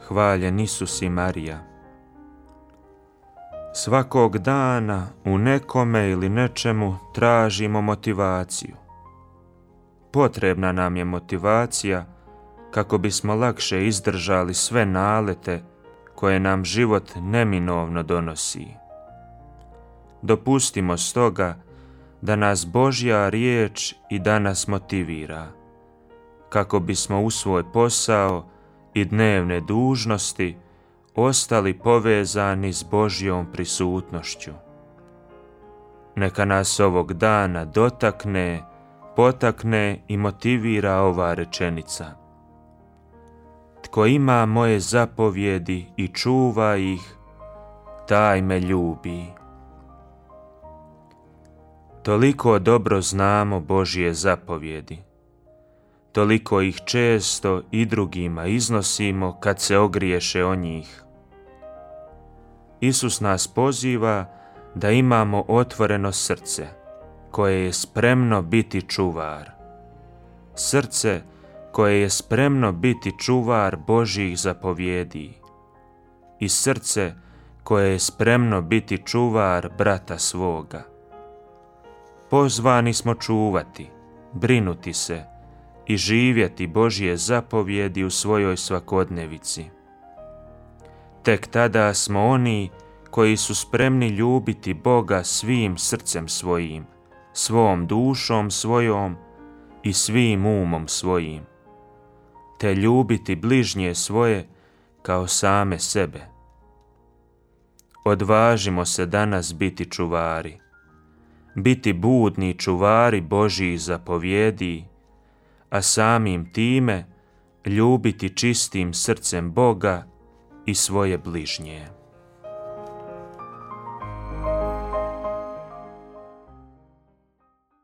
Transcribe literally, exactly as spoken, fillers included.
Hvaljen Isus i Marija. Svakog dana u nekome ili nečemu tražimo motivaciju. Potrebna nam je motivacija kako bismo lakše izdržali sve nalete koje nam život neminovno donosi. Dopustimo stoga da nas Božja riječ i danas motivira, kako bismo u svoj posao i dnevne dužnosti ostali povezani s Božjom prisutnošću. Neka nas ovog dana dotakne, potakne i motivira ova rečenica: Tko ima moje zapovjedi i čuva ih, taj me ljubi. Toliko dobro znamo Božje zapovjedi, toliko ih često i drugima iznosimo kad se ogriješe o njih. Isus nas poziva da imamo otvoreno srce koje je spremno biti čuvar. Srce koje je spremno biti čuvar Božjih zapovjedi i srce koje je spremno biti čuvar brata svoga. Pozvani smo čuvati, brinuti se i živjeti Božje zapovjedi u svojoj svakodnevici. Tek tada smo oni koji su spremni ljubiti Boga svim srcem svojim, svom dušom svojom i svim umom svojim, te ljubiti bližnje svoje kao same sebe. Odvažimo se danas biti čuvari, biti budni čuvari Božjih zapovjedi, a samim time ljubiti čistim srcem Boga i svoje bližnje.